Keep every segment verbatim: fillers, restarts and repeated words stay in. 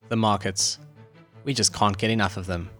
The markets. We just can't get enough of them.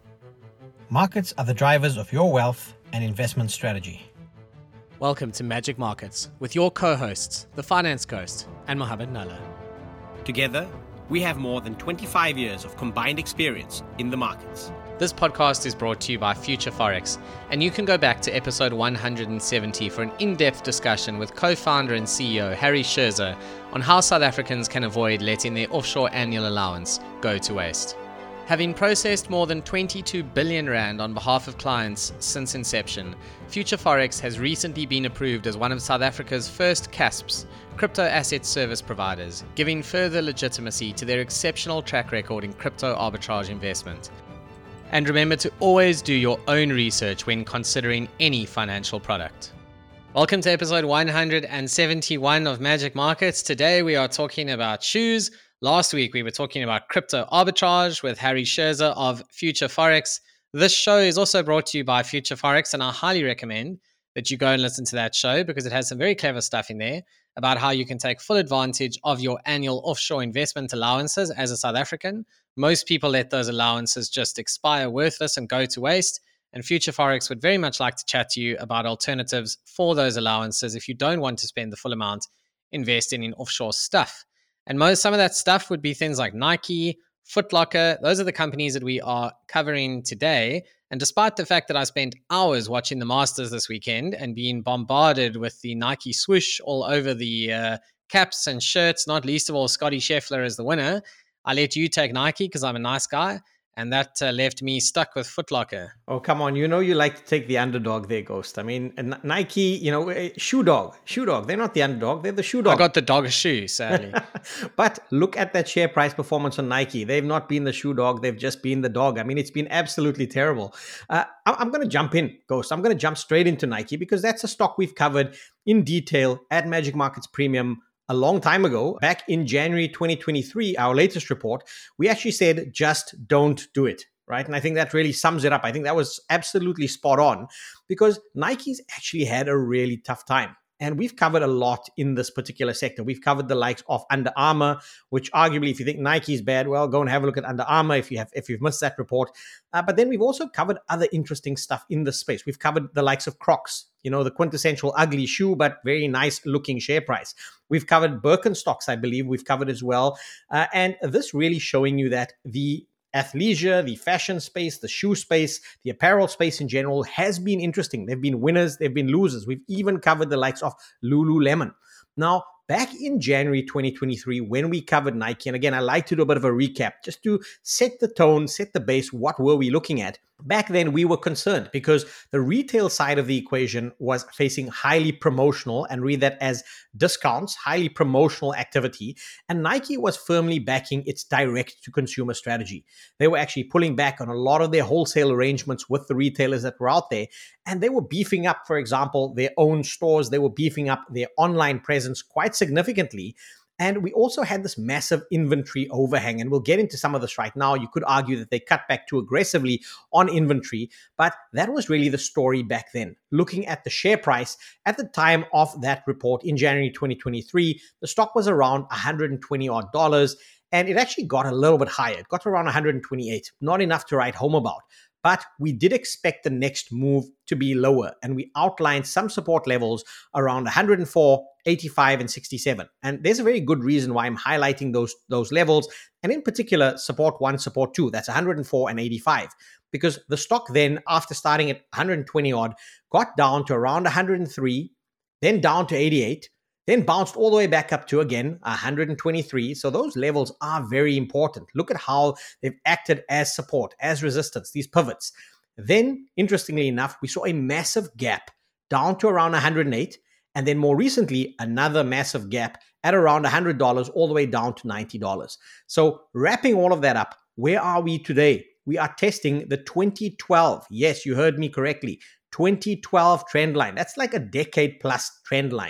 Markets are the drivers of your wealth and investment strategy. Welcome to Magic Markets with your co-hosts, The Finance Coast and Mohammed Nalla. Together, we have more than twenty-five years of combined experience in the markets. This podcast is brought to you by Future Forex, and you can go back to episode one hundred seventy for an in-depth discussion with co-founder and C E O Harry Scherzer on how South Africans can avoid letting their offshore annual allowance go to waste. Having processed more than twenty-two billion rand on behalf of clients since inception, Future Forex has recently been approved as one of South Africa's first C A S Ps, crypto asset service providers, giving further legitimacy to their exceptional track record in crypto arbitrage investment. And remember to always do your own research when considering any financial product. Welcome to episode one hundred seventy-one of Magic Markets. Today we are talking about shoes. Last week we were talking about crypto arbitrage with Harry Scherzer of Future Forex. This show is also brought to you by Future Forex, and I highly recommend that you go and listen to that show because it has some very clever stuff in there about how you can take full advantage of your annual offshore investment allowances as a South African. Most people let those allowances just expire worthless and go to waste. And Future Forex would very much like to chat to you about alternatives for those allowances if you don't want to spend the full amount investing in offshore stuff. And most some of that stuff would be things like Nike, Foot Locker. Those are the companies that we are covering today. And despite the fact that I spent hours watching the Masters this weekend and being bombarded with the Nike swoosh all over the uh, caps and shirts, not least of all Scotty Scheffler as the winner, I let you take Nike because I'm a nice guy, and that uh, left me stuck with Foot Locker. Oh, come on. You know you like to take the underdog there, Ghost. I mean, Nike, you know, shoe dog, shoe dog. They're not the underdog. They're the shoe dog. I got the dog shoe, sadly. But look at that share price performance on Nike. They've not been the shoe dog. They've just been the dog. I mean, it's been absolutely terrible. Uh, I'm going to jump in, Ghost. I'm going to jump straight into Nike because that's a stock we've covered in detail at Magic Markets Premium a long time ago. Back in January twenty twenty-three, our latest report, we actually said, just don't do it, right? And I think that really sums it up. I think that was absolutely spot on because Nike's actually had a really tough time. And we've covered a lot in this particular sector. We've covered the likes of Under Armour, which arguably, if you think Nike is bad, well, go and have a look at Under Armour if you have, if you've missed that report. Uh, but then we've also covered other interesting stuff in this space. We've covered the likes of Crocs, you know, the quintessential ugly shoe, but very nice looking share price. We've covered Birkenstocks, I believe we've covered as well. Uh, and this really showing you that the athleisure, the fashion space, the shoe space, the apparel space in general has been interesting. There have been winners, there have been losers. We've even covered the likes of Lululemon. Now, back in January twenty twenty-three, when we covered Nike, and again, I like to do a bit of a recap just to set the tone, set the base. What were we looking at? Back then, we were concerned because the retail side of the equation was facing highly promotional, and read that as discounts, highly promotional activity. And Nike was firmly backing its direct-to-consumer strategy. They were actually pulling back on a lot of their wholesale arrangements with the retailers that were out there. And they were beefing up, for example, their own stores. They were beefing up their online presence quite significantly. And we also had this massive inventory overhang, and we'll get into some of this right now. You could argue that they cut back too aggressively on inventory, but that was really the story back then. Looking at the share price at the time of that report in January twenty twenty-three, the stock was around one hundred twenty odd dollars, and it actually got a little bit higher. It got around one hundred twenty-eight, not enough to write home about. But we did expect the next move to be lower, and we outlined some support levels around one hundred four, eighty-five, and sixty-seven. And there's a very good reason why I'm highlighting those, those levels, and in particular, support one, support two, that's one hundred four and eighty-five. Because the stock then, after starting at one hundred twenty odd, got down to around one hundred three, then down to eighty-eight, then bounced all the way back up to, again, one hundred twenty-three. So those levels are very important. Look at how they've acted as support, as resistance, these pivots. Then, interestingly enough, we saw a massive gap down to around one hundred eight. And then more recently, another massive gap at around one hundred dollars all the way down to ninety dollars. So wrapping all of that up, where are we today? We are testing the twenty twelve. Yes, you heard me correctly. twenty twelve trend line. That's like a decade plus trend line.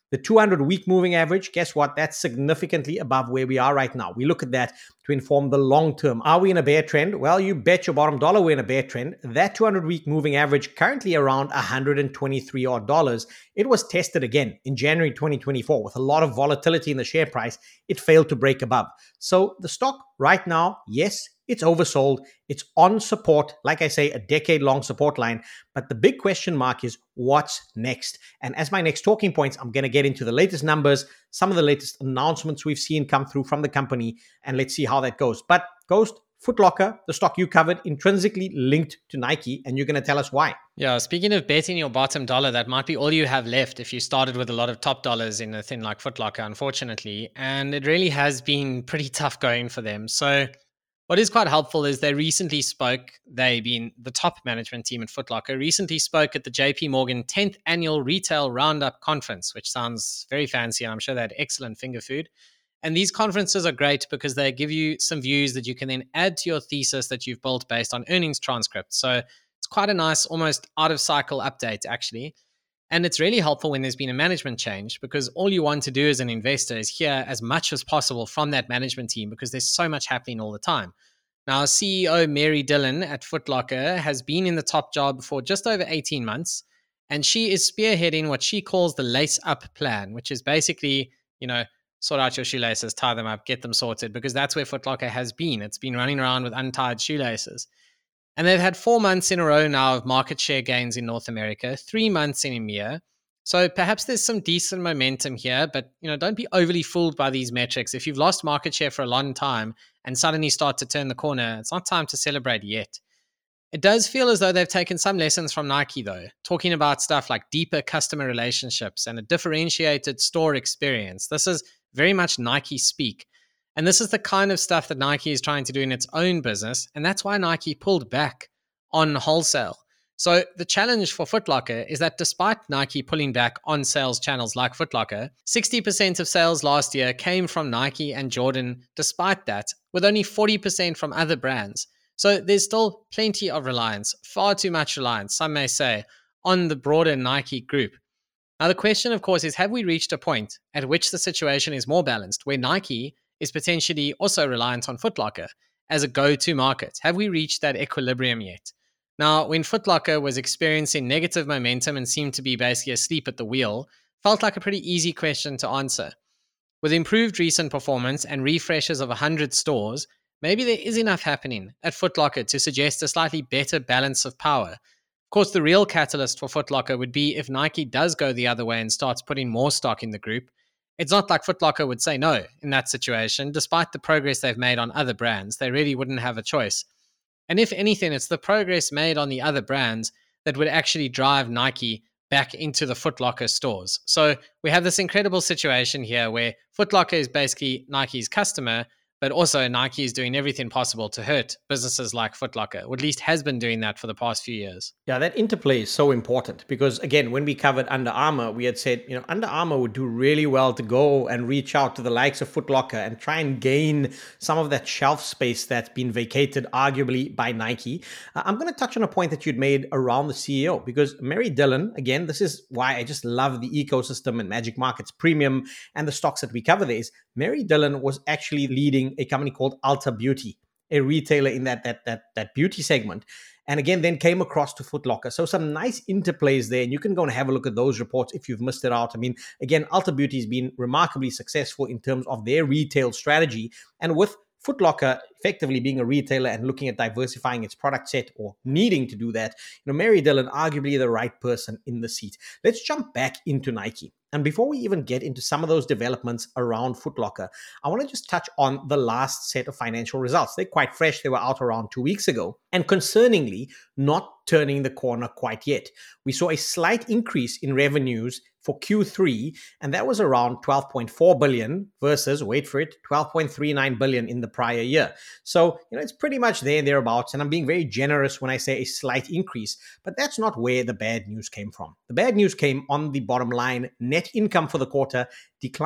The two hundred week moving average, guess what? That's significantly above where we are right now. We look at that to inform the long term. Are we in a bear trend? Well, you bet your bottom dollar we're in a bear trend. That two hundred week moving average currently around one hundred twenty-three odd dollars. It was tested again in January twenty twenty-four with a lot of volatility in the share price. It failed to break above. So the stock right now, yes, it's oversold. It's on support, like I say, a decade-long support line. But the big question mark is what's next? And as my next talking points, I'm going to get into the latest numbers, some of the latest announcements we've seen come through from the company, and let's see how that goes. But Ghost, Foot Locker, the stock you covered, intrinsically linked to Nike, and you're going to tell us why. Yeah, speaking of betting your bottom dollar, that might be all you have left if you started with a lot of top dollars in a thing like Foot Locker, unfortunately. And it really has been pretty tough going for them. So what is quite helpful is they recently spoke, they being the top management team at Foot Locker, recently spoke at the J P Morgan tenth Annual Retail Roundup Conference, which sounds very fancy, and I'm sure they had excellent finger food. And these conferences are great because they give you some views that you can then add to your thesis that you've built based on earnings transcripts. So it's quite a nice, almost out-of-cycle update, actually. And it's really helpful when there's been a management change because all you want to do as an investor is hear as much as possible from that management team because there's so much happening all the time. Now, C E O Mary Dillon at Foot Locker has been in the top job for just over eighteen months, and she is spearheading what she calls the Lace Up plan, which is basically, you know, sort out your shoelaces, tie them up, get them sorted, because that's where Foot Locker has been. It's been running around with untied shoelaces. And they've had four months in a row now of market share gains in North America, three months in EMEA. So perhaps there's some decent momentum here, but you know, don't be overly fooled by these metrics. If you've lost market share for a long time and suddenly start to turn the corner, it's not time to celebrate yet. It does feel as though they've taken some lessons from Nike, though, talking about stuff like deeper customer relationships and a differentiated store experience. This is very much Nike speak. And this is the kind of stuff that Nike is trying to do in its own business. And that's why Nike pulled back on wholesale. So the challenge for Foot Locker is that despite Nike pulling back on sales channels like Foot Locker, sixty percent of sales last year came from Nike and Jordan despite that, with only forty percent from other brands. So there's still plenty of reliance, far too much reliance, some may say, on the broader Nike group. Now the question, of course, is have we reached a point at which the situation is more balanced, where Nike is potentially also reliant on Foot Locker as a go-to market? Have we reached that equilibrium yet? Now, when Foot Locker was experiencing negative momentum and seemed to be basically asleep at the wheel, felt like a pretty easy question to answer. With improved recent performance and refreshes of one hundred stores, maybe there is enough happening at Foot Locker to suggest a slightly better balance of power. Of course, the real catalyst for Foot Locker would be if Nike does go the other way and starts putting more stock in the group. It's not like Foot Locker would say no in that situation. Despite the progress they've made on other brands, they really wouldn't have a choice. And if anything, it's the progress made on the other brands that would actually drive Nike back into the Foot Locker stores. So we have this incredible situation here where Foot Locker is basically Nike's customer, but also Nike is doing everything possible to hurt businesses like Foot Locker, or at least has been doing that for the past few years. Yeah, that interplay is so important because, again, when we covered Under Armour, we had said, you know, Under Armour would do really well to go and reach out to the likes of Foot Locker and try and gain some of that shelf space that's been vacated, arguably, by Nike. Uh, I'm going to touch on a point that you'd made around the C E O because Mary Dillon, again, this is why I just love the ecosystem and Magic Markets Premium and the stocks that we cover there, is Mary Dillon was actually leading a company called Ulta Beauty, a retailer in that that that that beauty segment, and again then came across to Foot Locker. So some nice interplays there, and you can go and have a look at those reports if you've missed it out. I mean, again, Ulta Beauty has been remarkably successful in terms of their retail strategy, and with Foot Locker effectively being a retailer and looking at diversifying its product set or needing to do that, you know, Mary Dillon, arguably the right person in the seat. Let's jump back into Nike. And before we even get into some of those developments around Foot Locker, I want to just touch on the last set of financial results. They're quite fresh. They were out around two weeks ago. And concerningly, not turning the corner quite yet. We saw a slight increase in revenues for Q three, and that was around twelve point four billion versus, wait for it, twelve point three nine billion in the prior year. So, you know, it's pretty much there and thereabouts, and I'm being very generous when I say a slight increase, but that's not where the bad news came from. The bad news came on the bottom line. Net income for the quarter declining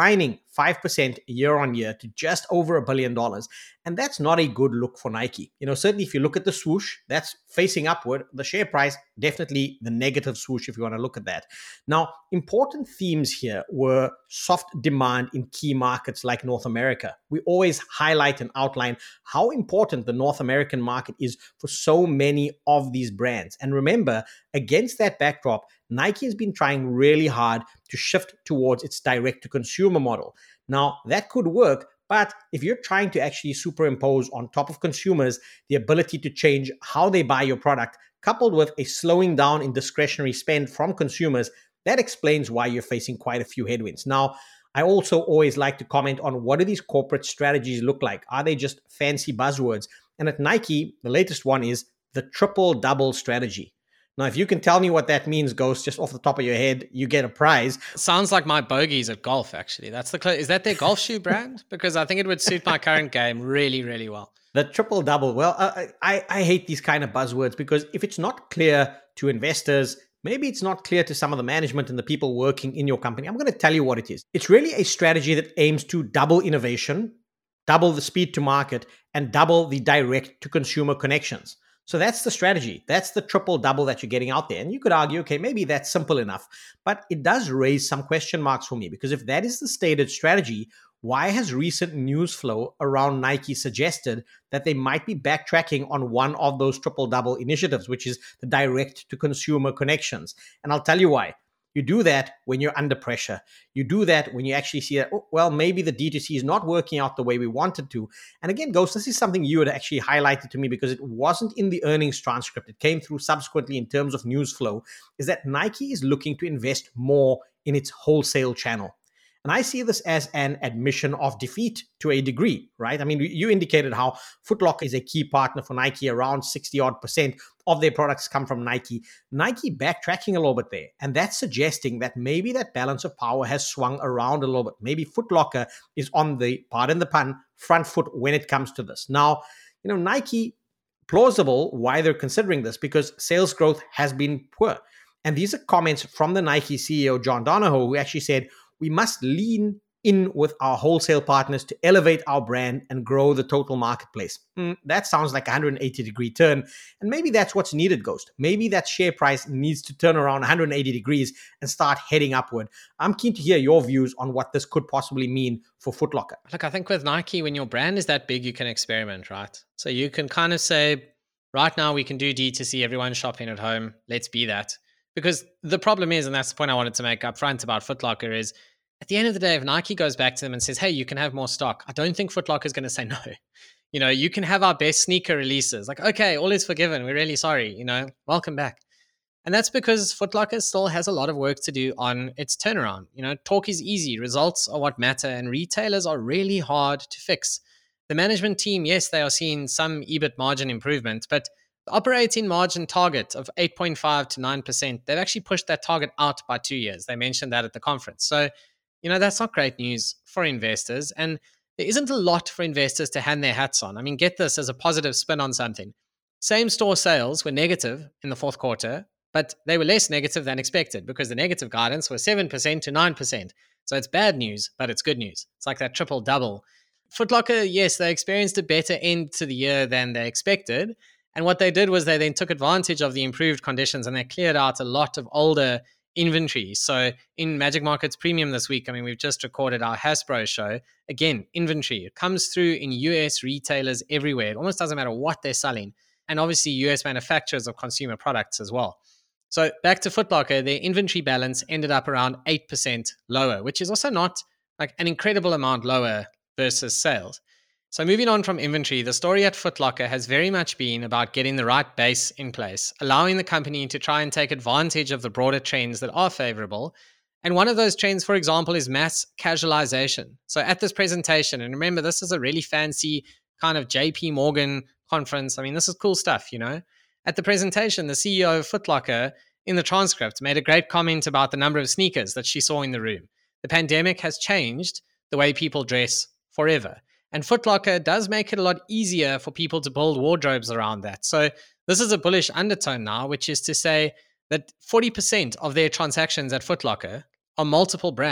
five percent year on year to just over a billion dollars. And that's not a good look for Nike. You know, certainly if you look at the swoosh, that's facing upward. The share price, definitely the negative swoosh if you want to look at that. Now, important themes here were soft demand in key markets like North America. We always highlight and outline how important the North American market is for so many of these brands. And remember, against that backdrop, Nike has been trying really hard to shift towards its direct-to-consumer model. Now, that could work, but if you're trying to actually superimpose on top of consumers the ability to change how they buy your product, coupled with a slowing down in discretionary spend from consumers, that explains why you're facing quite a few headwinds. Now, I also always like to comment on what do these corporate strategies look like? Are they just fancy buzzwords? And at Nike, the latest one is the triple double strategy. Now, if you can tell me what that means, Ghost, just off the top of your head, you get a prize. Sounds like my bogeys at golf, actually. That's the cl- Is that their golf shoe brand? Because I think it would suit my current game really, really well. The triple double. Well, uh, I, I hate these kind of buzzwords because if it's not clear to investors, maybe it's not clear to some of the management and the people working in your company. I'm going to tell you what it is. It's really a strategy that aims to double innovation, double the speed to market, and double the direct to consumer connections. So that's the strategy. That's the triple double that you're getting out there. And you could argue, okay, maybe that's simple enough, but it does raise some question marks for me because if that is the stated strategy, why has recent news flow around Nike suggested that they might be backtracking on one of those triple double initiatives, which is the direct to consumer connections? And I'll tell you why. You do that when you're under pressure. You do that when you actually see that, oh, well, maybe the D two C is not working out the way we wanted to. And again, Ghost, this is something you had actually highlighted to me because it wasn't in the earnings transcript. It came through subsequently in terms of news flow, is that Nike is looking to invest more in its wholesale channel. And I see this as an admission of defeat to a degree, right? I mean, you indicated how Foot Locker is a key partner for Nike. Around sixty odd percent of their products come from Nike. Nike backtracking a little bit there. And that's suggesting that maybe that balance of power has swung around a little bit. Maybe Foot Locker is on the, pardon the pun, front foot when it comes to this. Now, you know, Nike, plausible why they're considering this because sales growth has been poor. And these are comments from the Nike C E O, John Donahoe, who actually said, we must lean in with our wholesale partners to elevate our brand and grow the total marketplace. Mm, that sounds like a one hundred eighty degree turn. And maybe that's what's needed, Ghost. Maybe that share price needs to turn around one hundred eighty degrees and start heading upward. I'm keen to hear your views on what this could possibly mean for Foot Locker. Look, I think with Nike, when your brand is that big, you can experiment, right? So you can kind of say, right now we can do D two C, everyone's shopping at home. Let's be that. Because the problem is, and that's the point I wanted to make up front about Foot Locker, is at the end of the day, if Nike goes back to them and says, hey, you can have more stock, I don't think Foot Locker is going to say no. You know, you can have our best sneaker releases. Like, okay, all is forgiven. We're really sorry. You know, welcome back. And that's because Foot Locker still has a lot of work to do on its turnaround. You know, talk is easy. Results are what matter. And retailers are really hard to fix. The management team, yes, they are seeing some E B I T margin improvement, but the operating margin target of eight point five to nine percent, they've actually pushed that target out by two years. They mentioned that at the conference. So, you know, that's not great news for investors. And there isn't a lot for investors to hang their hats on. I mean, get this as a positive spin on something. Same store sales were negative in the fourth quarter, but they were less negative than expected because the negative guidance was seven percent to nine percent. So it's bad news, but it's good news. It's like that triple double. Foot Locker, yes, they experienced a better end to the year than they expected. And what they did was they then took advantage of the improved conditions and they cleared out a lot of older inventory. So in Magic Markets Premium this week, I mean, we've just recorded our Hasbro show. Again, inventory. It comes through in U S retailers everywhere. It almost doesn't matter what they're selling. And obviously U S manufacturers of consumer products as well. So back to Foot Locker, their inventory balance ended up around eight percent lower, which is also not like an incredible amount lower versus sales. So moving on from inventory, the story at Foot Locker has very much been about getting the right base in place, allowing the company to try and take advantage of the broader trends that are favorable. And one of those trends, for example, is mass casualization. So at this presentation, and remember, this is a really fancy kind of J P Morgan conference. I mean, this is cool stuff, you know. At the presentation, the C E O of Foot Locker in the transcript made a great comment about the number of sneakers that she saw in the room. The pandemic has changed the way people dress forever. And Foot Locker does make it a lot easier for people to build wardrobes around that. So this is a bullish undertone now, which is to say that forty percent of their transactions at Foot Locker are multiple brands.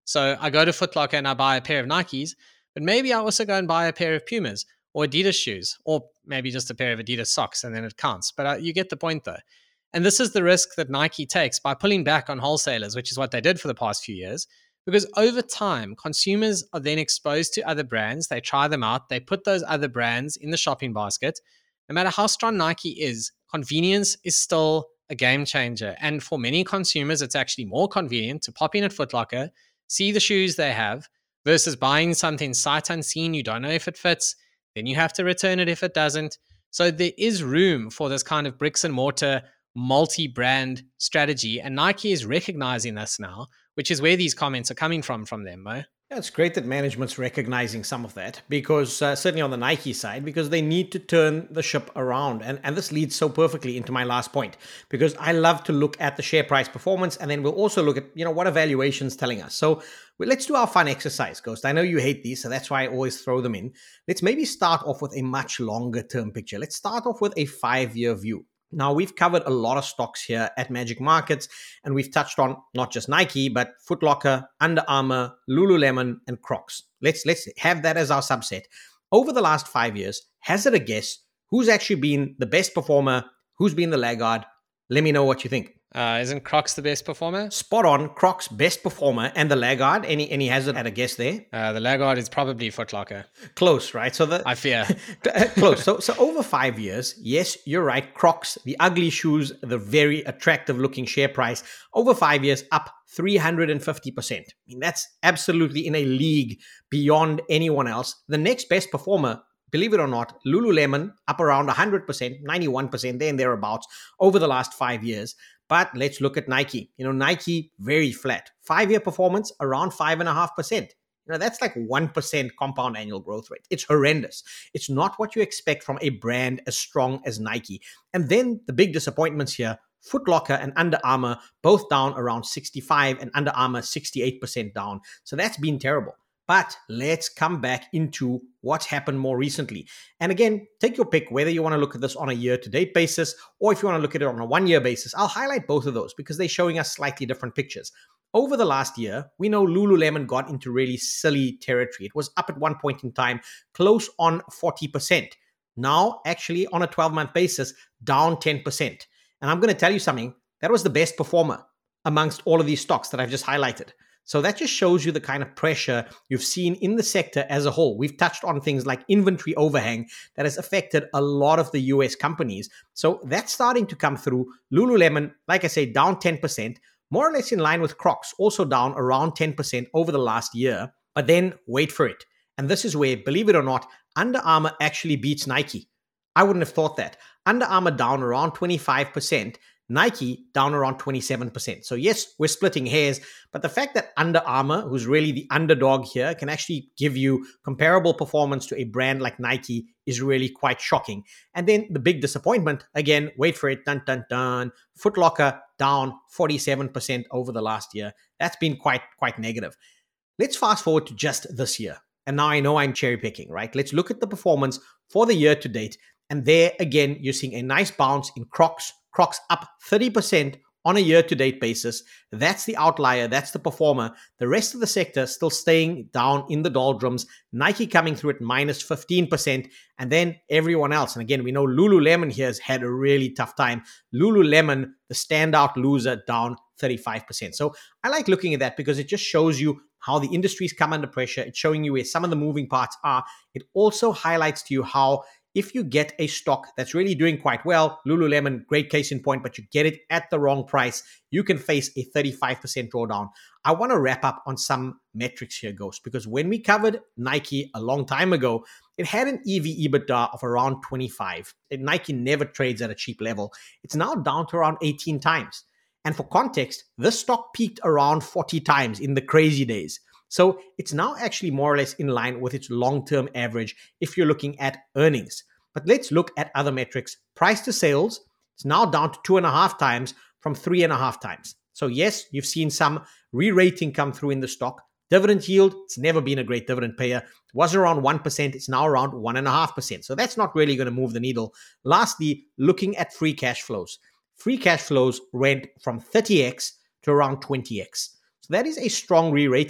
So I go to Foot Locker and I buy a pair of Nikes, but maybe I also go and buy a pair of Pumas or Adidas shoes, or maybe just a pair of Adidas socks, and then it counts. But uh, you get the point though. And this is the risk that Nike takes by pulling back on wholesalers, which is what they did for the past few years. Because over time, consumers are then exposed to other brands. They try them out. They put those other brands in the shopping basket. No matter how strong Nike is, convenience is still a game changer. And for many consumers, it's actually more convenient to pop in at Foot Locker, see the shoes they have, versus buying something sight unseen. You don't know if it fits. Then you have to return it if it doesn't. So there is room for this kind of bricks and mortar multi-brand strategy. And Nike is recognizing this now, which is where these comments are coming from from them, Mo. Yeah, it's great that management's recognizing some of that, because uh, certainly on the Nike side, because they need to turn the ship around. And, and this leads so perfectly into my last point, because I love to look at the share price performance, and then we'll also look at, you know, what are valuations telling us. So well, let's do our fun exercise, Ghost. I know you hate these, so that's why I always throw them in. Let's maybe start off with a much longer term picture. Let's start off with a five-year view. Now, we've covered a lot of stocks here at Magic Markets, and we've touched on not just Nike, but Foot Locker, Under Armour, Lululemon, and Crocs. Let's, let's have that as our subset. Over the last five years, hazard a guess, who's actually been the best performer? Who's been the laggard? Let me know what you think. Uh, isn't Crocs the best performer? Spot on. Crocs best performer, and the laggard. Any any hazard at a guess there? Uh, the laggard is probably Foot Locker. Close, right? So the I fear close. So so over five years, yes, you're right. Crocs, the ugly shoes, the very attractive looking share price, over five years up three hundred fifty percent. I mean, that's absolutely in a league beyond anyone else. The next best performer, believe it or not, Lululemon up around one hundred percent, ninety-one percent, there and thereabouts over the last five years. But let's look at Nike. You know, Nike, very flat. Five-year performance, around five point five percent. You know, that's like one percent compound annual growth rate. It's horrendous. It's not what you expect from a brand as strong as Nike. And then the big disappointments here, Foot Locker and Under Armour, both down around sixty-five, and Under Armour sixty-eight percent down. So that's been terrible. But let's come back into what's happened more recently. And again, take your pick, whether you want to look at this on a year-to-date basis, or if you want to look at it on a one-year basis. I'll highlight both of those because they're showing us slightly different pictures. Over the last year, we know Lululemon got into really silly territory. It was up at one point in time, close on forty percent. Now, actually, on a twelve-month basis, down ten percent. And I'm going to tell you something, that was the best performer amongst all of these stocks that I've just highlighted. So that just shows you the kind of pressure you've seen in the sector as a whole. We've touched on things like inventory overhang that has affected a lot of the U S companies. So that's starting to come through. Lululemon, like I say, down ten percent, more or less in line with Crocs, also down around ten percent over the last year. But then wait for it. And this is where, believe it or not, Under Armour actually beats Nike. I wouldn't have thought that. Under Armour down around twenty-five percent. Nike down around twenty-seven percent. So yes, we're splitting hairs, but the fact that Under Armour, who's really the underdog here, can actually give you comparable performance to a brand like Nike is really quite shocking. And then the big disappointment, again, wait for it, dun dun dun, Foot Locker down forty-seven percent over the last year. That's been quite, quite negative. Let's fast forward to just this year. And now I know I'm cherry picking, right? Let's look at the performance for the year to date. And there, again, you're seeing a nice bounce in Crocs. Crocs up thirty percent on a year-to-date basis. That's the outlier. That's the performer. The rest of the sector still staying down in the doldrums. Nike coming through at minus fifteen percent. And then everyone else. And again, we know Lululemon here has had a really tough time. Lululemon, the standout loser, down thirty-five percent. So I like looking at that because it just shows you how the industry's come under pressure. It's showing you where some of the moving parts are. It also highlights to you how if you get a stock that's really doing quite well, Lululemon, great case in point, but you get it at the wrong price, you can face a thirty-five percent drawdown. I want to wrap up on some metrics here, Ghost, because when we covered Nike a long time ago, it had an E V EBITDA of around twenty-five. And Nike never trades at a cheap level. It's now down to around eighteen times. And for context, this stock peaked around forty times in the crazy days. So it's now actually more or less in line with its long-term average if you're looking at earnings. But let's look at other metrics. Price to sales, it's now down to two and a half times from three and a half times. So yes, you've seen some re-rating come through in the stock. Dividend yield, it's never been a great dividend payer. It was around one percent. It's now around one point five percent. So that's not really going to move the needle. Lastly, looking at free cash flows. Free cash flows went from thirty x to around twenty x. So that is a strong re-rating.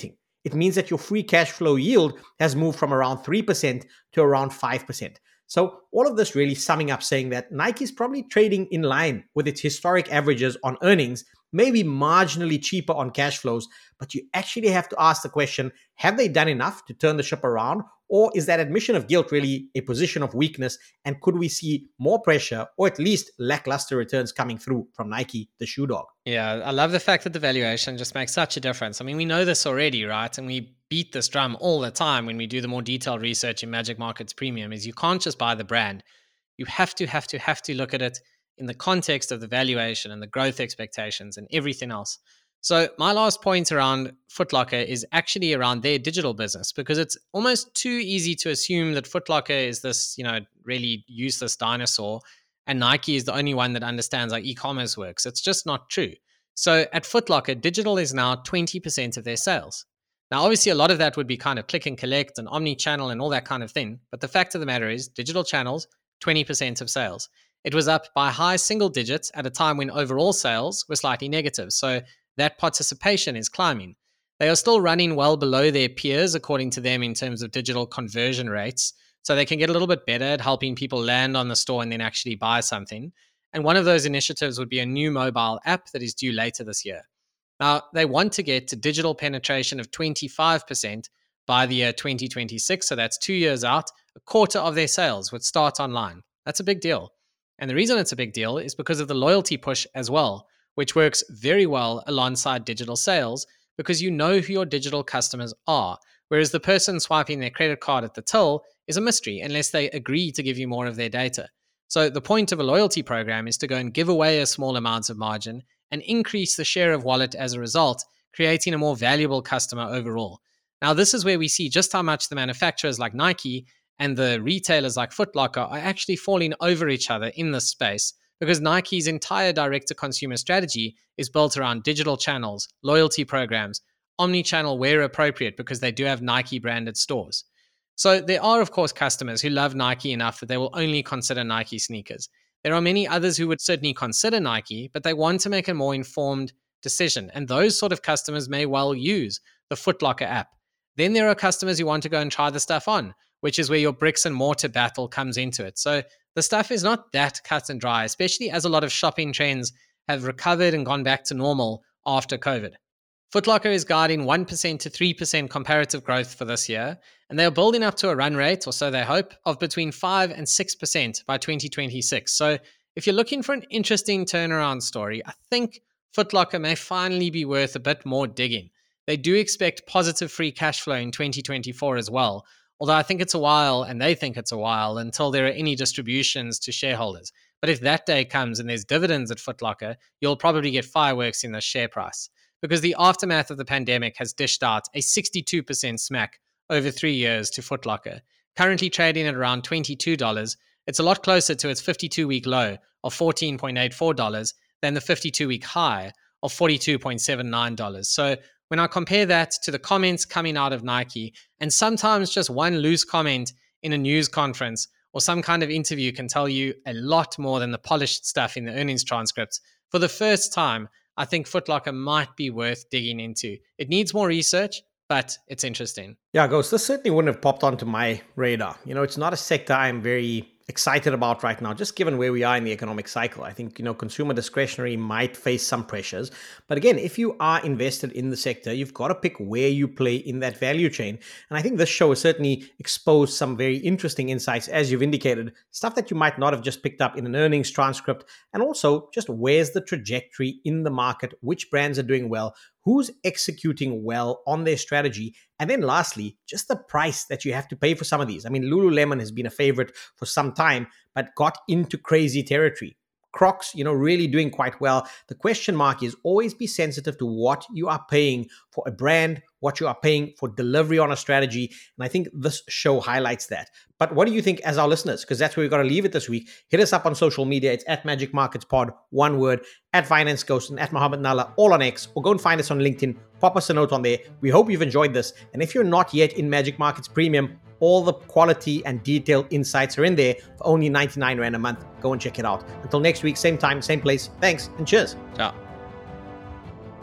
it means that your free cash flow yield has moved from around three percent to around five percent. So all of this really summing up saying that Nike is probably trading in line with its historic averages on earnings, maybe marginally cheaper on cash flows, but you actually have to ask the question, have they done enough to turn the ship around? Or is that admission of guilt really a position of weakness? And could we see more pressure or at least lackluster returns coming through from Nike, the shoe dog? Yeah, I love the fact that the valuation just makes such a difference. I mean, we know this already, right? And we beat this drum all the time when we do the more detailed research in Magic Markets Premium is you can't just buy the brand. You have to, have to, have to look at it in the context of the valuation and the growth expectations and everything else. So my last point around Foot Locker is actually around their digital business, because it's almost too easy to assume that Foot Locker is this, you know, really useless dinosaur and Nike is the only one that understands how e-commerce works. It's just not true. So at Foot Locker, digital is now twenty percent of their sales. Now, obviously, a lot of that would be kind of click and collect and omni-channel and all that kind of thing. But the fact of the matter is digital channels, twenty percent of sales. It was up by high single digits at a time when overall sales were slightly negative. So that participation is climbing. They are still running well below their peers, according to them, in terms of digital conversion rates. So they can get a little bit better at helping people land on the store and then actually buy something. And one of those initiatives would be a new mobile app that is due later this year. Now, they want to get to digital penetration of twenty-five percent by the year twenty twenty-six. So that's two years out. A quarter of their sales would start online. That's a big deal. And the reason it's a big deal is because of the loyalty push as well, which works very well alongside digital sales because you know who your digital customers are, whereas the person swiping their credit card at the till is a mystery unless they agree to give you more of their data. So the point of a loyalty program is to go and give away a small amount of margin and increase the share of wallet as a result, creating a more valuable customer overall. Now, this is where we see just how much the manufacturers like Nike and the retailers like Foot Locker are actually falling over each other in this space, because Nike's entire direct-to-consumer strategy is built around digital channels, loyalty programs, omni-channel where appropriate, because they do have Nike-branded stores. So there are, of course, customers who love Nike enough that they will only consider Nike sneakers. There are many others who would certainly consider Nike, but they want to make a more informed decision. And those sort of customers may well use the Foot Locker app. Then there are customers who want to go and try the stuff on, which is where your bricks and mortar battle comes into it. So the stuff is not that cut and dry, especially as a lot of shopping trends have recovered and gone back to normal after COVID. Foot Locker is guiding one percent to three percent comparative growth for this year, and they are building up to a run rate, or so they hope, of between five and six percent by twenty twenty-six. So if you're looking for an interesting turnaround story, I think Foot Locker may finally be worth a bit more digging. They do expect positive free cash flow in twenty twenty-four as well, although I think it's a while, and they think it's a while, until there are any distributions to shareholders. But if that day comes and there's dividends at Foot Locker, you'll probably get fireworks in the share price, because the aftermath of the pandemic has dished out a sixty-two percent smack over three years to Foot Locker. Currently trading at around twenty-two dollars, it's a lot closer to its fifty-two-week low of fourteen dollars and eighty-four cents than the fifty-two-week high of forty-two dollars and seventy-nine cents. So when I compare that to the comments coming out of Nike, and sometimes just one loose comment in a news conference or some kind of interview can tell you a lot more than the polished stuff in the earnings transcripts, for the first time, I think Foot Locker might be worth digging into. It needs more research, but it's interesting. Yeah, Ghost, this certainly wouldn't have popped onto my radar. You know, it's not a sector I'm very excited about right now, just given where we are in the economic cycle. I think, you know, consumer discretionary might face some pressures. But again, if you are invested in the sector, you've got to pick where you play in that value chain. And I think this show has certainly exposed some very interesting insights, as you've indicated, stuff that you might not have just picked up in an earnings transcript. And also just where's the trajectory in the market, which brands are doing well, who's executing well on their strategy. And then lastly, just the price that you have to pay for some of these. I mean, Lululemon has been a favorite for some time, but got into crazy territory. Crocs, you know, really doing quite well. The question mark is always be sensitive to what you are paying for a brand, what you are paying for delivery on a strategy. And I think this show highlights that. But what do you think as our listeners? Because that's where we've got to leave it this week. Hit us up on social media. It's at Magic Markets Pod, one word, at Finance Ghost and at Mohammed Nalla, all on X, or go and find us on LinkedIn. Pop us a note on there. We hope you've enjoyed this. And if you're not yet in Magic Markets Premium, all the quality and detailed insights are in there for only ninety-nine rand a month. Go and check it out. Until next week, same time, same place. Thanks and cheers. Ciao.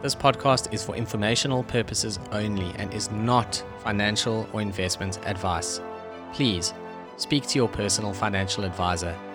This podcast is for informational purposes only and is not financial or investment advice. Please speak to your personal financial advisor